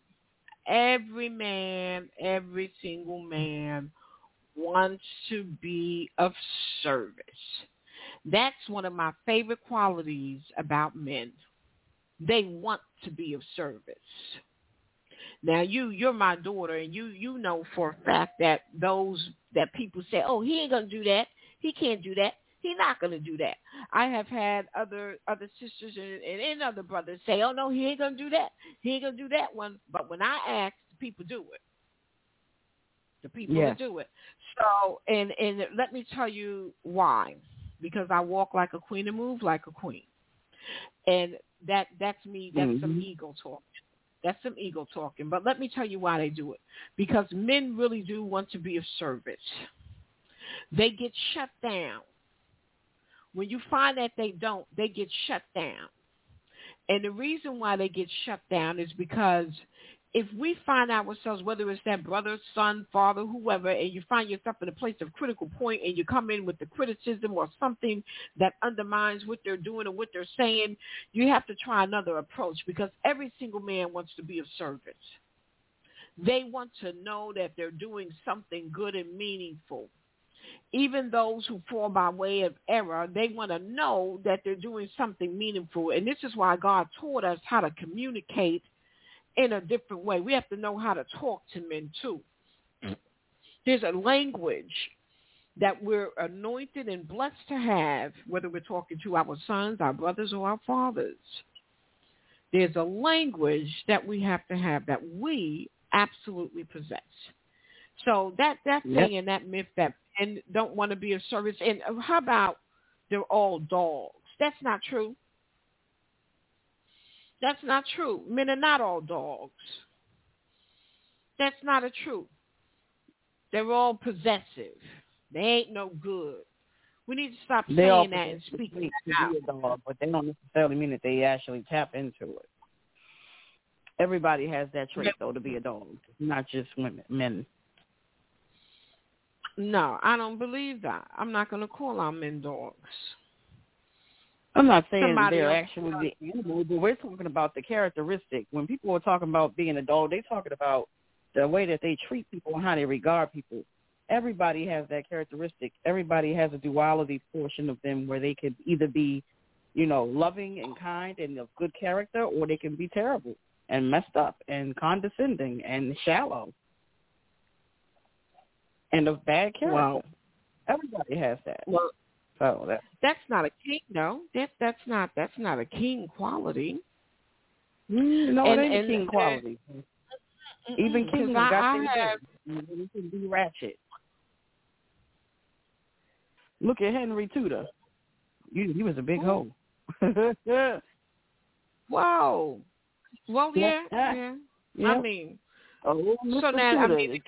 Every man, every single man wants to be of service. That's one of my favorite qualities about men. They want to be of service. Now, you, you're my daughter, and you, you know for a fact that those that people say, oh, he ain't going to do that. He can't do that. He's not going to do that. I have had other other sisters and, and, and other brothers say, oh, no, he ain't going to do that. He ain't going to do that one. But when I ask, the people do it. The people yes. that do it. So, and, and let me tell you why. Because I walk like a queen and move like a queen. And that that's me. That's mm-hmm. some ego talking. That's some ego talking. But let me tell you why they do it. Because men really do want to be of service. They get shut down. When you find that they don't, they get shut down. And the reason why they get shut down is because if we find ourselves, whether it's that brother, son, father, whoever, and you find yourself in a place of critical point and you come in with the criticism or something that undermines what they're doing or what they're saying, you have to try another approach, because every single man wants to be of service. They want to know that they're doing something good and meaningful. Even those who fall by way of error, they want to know that they're doing something meaningful. And this is why God taught us how to communicate in a different way. We have to know how to talk to men too. There's a language that we're anointed and blessed to have, whether we're talking to our sons, our brothers, or our fathers. There's a language that we have to have that we absolutely possess. So that, that yep. thing and that myth that men don't want to be of service, and how about they're all dogs? That's not true. That's not true. Men are not all dogs. That's not a truth. They're all possessive. They ain't no good. We need to stop they saying that and speaking that out. A dog, but they don't necessarily mean that they actually tap into it. Everybody has that trait, though, to be a dog, not just women, men. No, I don't believe that. I'm not going to call our men dogs. I'm not saying Somebody they're else. actually the animals, but we're talking about the characteristic. When people are talking about being a dog, they're talking about the way that they treat people and how they regard people. Everybody has that characteristic. Everybody has a duality portion of them where they could either be, you know, loving and kind and of good character, or they can be terrible and messed up and condescending and shallow and of bad character. Wow. Everybody has that. Well, so that that's not a king, no. That that's not that's not a king quality. Mm, no, and, it ain't and, a king and, quality. Mm-mm, Even kings I, got I their have, things. They can be ratchet. Look at Henry Tudor. He, he was a big hoe. Whoa. Well, yeah, yeah. yeah. I mean, oh, so now, Tudor, I mean,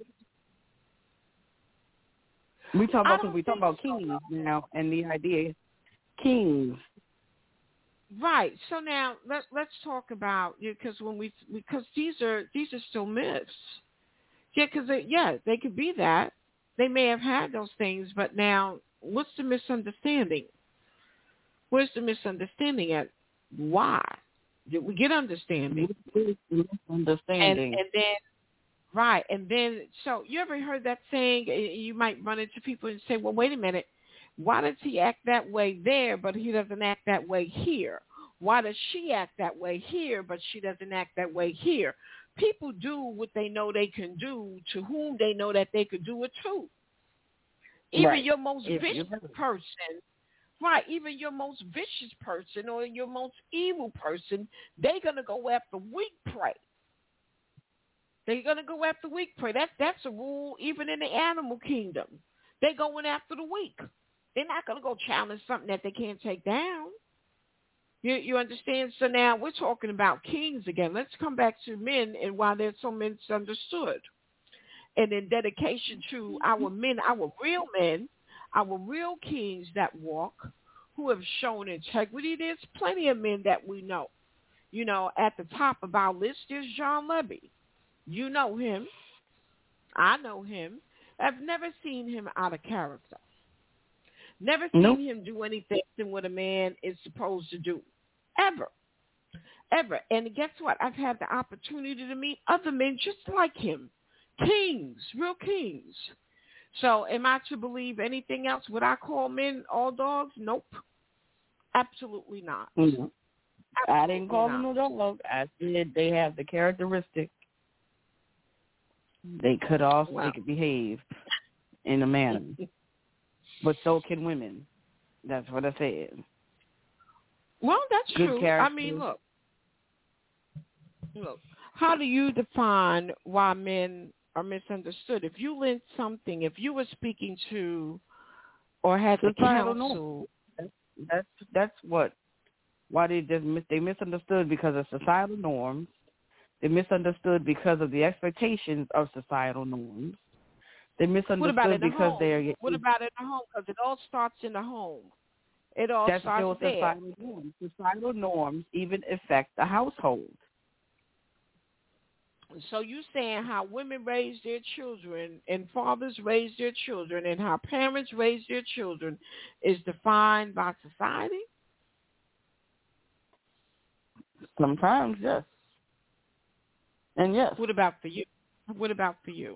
we talk about because we talk about kings so. now, and the idea kings. Right. So now let let's talk about, because when we because these are these are still myths. Yeah, because yeah, they could be that. They may have had those things, but now what's the misunderstanding? Where's the misunderstanding at? Why did we get understanding? Understanding, and, and then right, and then so you ever heard that saying? You might run into people and say, "Well, wait a minute. Why does he act that way there, but he doesn't act that way here? Why does she act that way here, but she doesn't act that way here?" People do what they know they can do to whom they know that they could do it to. Even right. your most if vicious person, right, even your most vicious person or your most evil person, they're going to go after weak prey. They're going to go after weak prey. That, that's a rule even in the animal kingdom. They're going after the weak. They're not going to go challenge something that they can't take down. You, you understand? So now we're talking about kings again. Let's come back to men and why they're so misunderstood. And in dedication to our men, our real men, our real kings that walk, who have shown integrity. There's plenty of men that we know. You know, at the top of our list is John Levy. You know him. I know him. I've never seen him out of character. Never seen nope. him do anything than what a man is supposed to do. Ever. Ever. And guess what? I've had the opportunity to meet other men just like him. Kings. Real kings. So am I to believe anything else? Would I call men all dogs? Nope. Absolutely not. Mm-hmm. Absolutely I didn't call not. them no dog. I said they have the characteristics. They could also wow. they could behave in a manner. But so can women. That's what I said. Well, that's Good true. character. I mean, look. Look. How do you define why men are misunderstood? If you lent something, if you were speaking to or had the counsel. That's, that's that's what why they just they misunderstood because of societal norms. They misunderstood because of the expectations of societal norms. They misunderstood what about in the because home? they're. What about in the home? Because it all starts in the home. It all that's starts still there. Societal norms. Societal norms even affect the household. So you saying how women raise their children and fathers raise their children and how parents raise their children is defined by society? Sometimes, yes. And yes. What about for you? What about for you?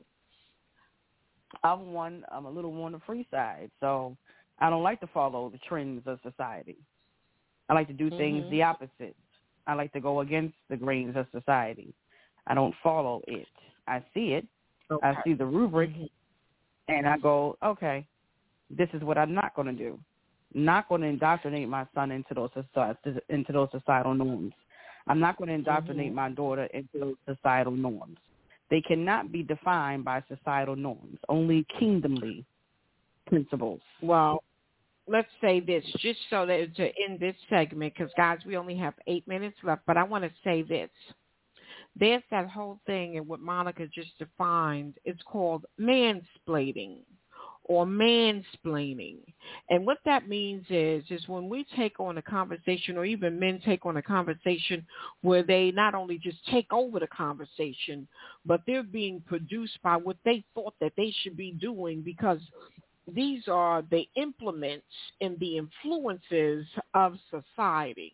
I'm one. I'm a little more on the free side, so I don't like to follow the trends of society. I like to do things mm-hmm. the opposite. I like to go against the grains of society. I don't follow it. I see it. Okay. I see the rubric, mm-hmm. and I go, okay, this is what I'm not going to do. Not going to indoctrinate my son into those into those societal norms. I'm not going to indoctrinate mm-hmm. my daughter into those societal norms. They cannot be defined by societal norms, only kingdomly principles. Well, let's say this, just so that to end this segment, because, guys, we only have eight minutes left, but I want to say this. There's that whole thing and what Monica just defined. It's called mansplaining or mansplaining. And what that means is, is when we take on a conversation or even men take on a conversation where they not only just take over the conversation, but they're being produced by what they thought that they should be doing because these are the implements and the influences of society.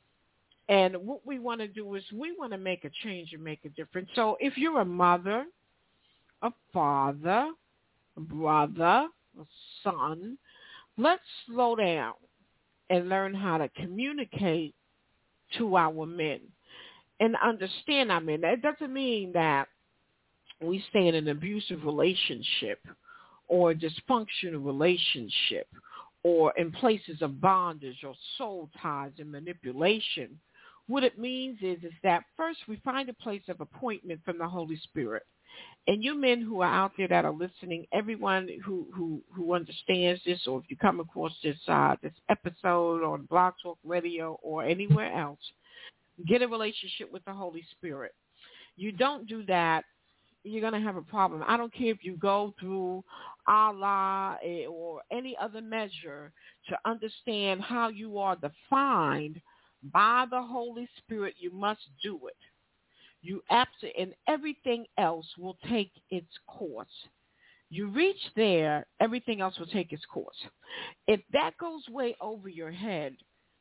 And what we want to do is we want to make a change and make a difference. So if you're a mother, a father, a brother, a son, let's slow down and learn how to communicate to our men and understand our men. That doesn't mean that we stay in an abusive relationship or a dysfunctional relationship or in places of bondage or soul ties and manipulation. What it means is, is that first we find a place of appointment from the Holy Spirit. And you men who are out there that are listening, everyone who, who, who understands this, or if you come across this uh, this episode on Blog Talk Radio or anywhere else, get a relationship with the Holy Spirit. You don't do that, you're going to have a problem. I don't care if you go through Allah or any other measure to understand how you are defined by the Holy Spirit. You must do it. You absolutely, and everything else will take its course. You reach there, everything else will take its course. If that goes way over your head,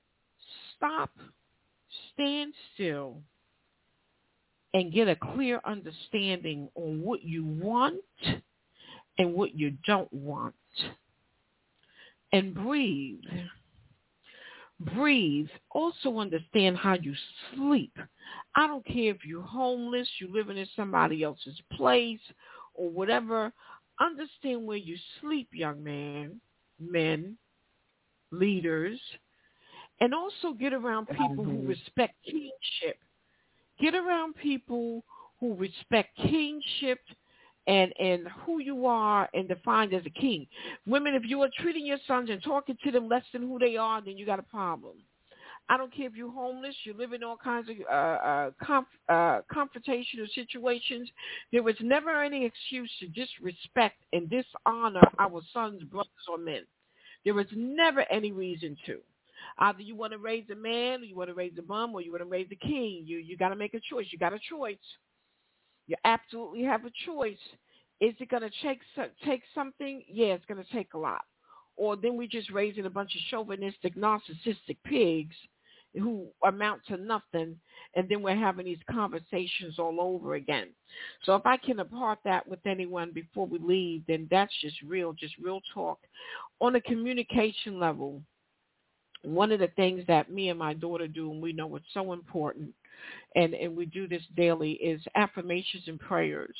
stop, stand still, and get a clear understanding on what you want and what you don't want. And breathe. Breathe. Also understand how you sleep. I don't care if you're homeless, you're living in somebody else's place, or whatever. Understand where you sleep, young man, men, leaders, and also get around people who respect kingship. Get around people who respect kingship and, and who you are and defined as a king. Women, if you are treating your sons and talking to them less than who they are, then you got a problem. I don't care if you're homeless, you live in all kinds of uh, uh, conf- uh, confrontational situations. There was never any excuse to disrespect and dishonor our sons, brothers, or men. There was never any reason to. Either you want to raise a man, or you want to raise a bum, or you want to raise a king. You you got to make a choice. You got a choice. You absolutely have a choice. Is it going to take take something? Yeah, it's going to take a lot. Or then we just raising a bunch of chauvinistic, narcissistic pigs who amount to nothing, and then we're having these conversations all over again. So if I can impart that with anyone before we leave, then that's just real, just real talk. On a communication level, one of the things that me and my daughter do, and we know it's so important, and, and we do this daily, is affirmations and prayers.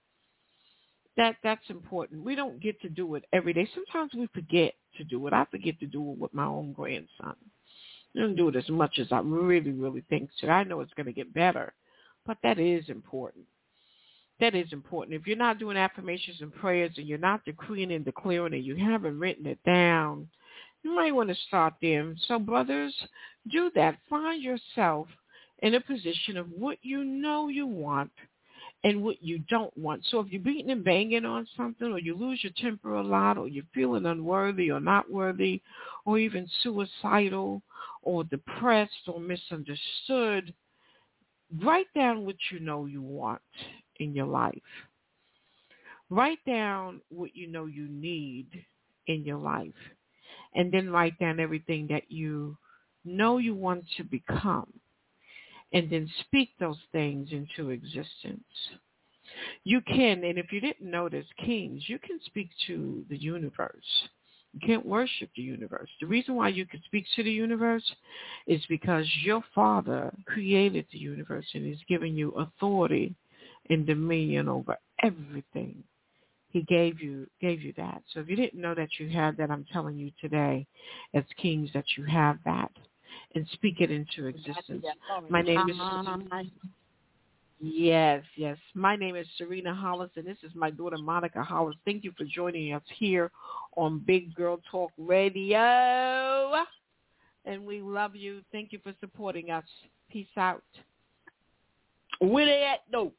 That That's important. We don't get to do it every day. Sometimes we forget to do it. I forget to do it with my own grandson. I don't do it as much as I really, really think so. I know it's going to get better, but that is important. That is important. If you're not doing affirmations and prayers and you're not decreeing and declaring and you haven't written it down, you might want to start there. So, brothers, do that. Find yourself in a position of what you know you want and what you don't want. So if you're beating and banging on something, or you lose your temper a lot, or you're feeling unworthy or not worthy, or even suicidal or depressed or misunderstood, write down what you know you want in your life. Write down what you know you need in your life. And then write down everything that you know you want to become. And then speak those things into existence. You can, and if you didn't know this, kings, you can speak to the universe. You can't worship the universe. The reason why you can speak to the universe is because your Father created the universe and He's given you authority and dominion over everything. He gave you gave you that. So if you didn't know that you had that, I'm telling you today, as kings, that you have that. And speak it into existence. My name is Yes, yes. My name is Serena Hollis, and this is my daughter Monica Hollis. Thank you for joining us here on Big Girl Talk Radio, and we love you. Thank you for supporting us. Peace out. Where they at? No.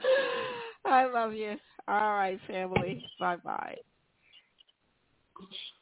I love you. All right, family. Bye bye.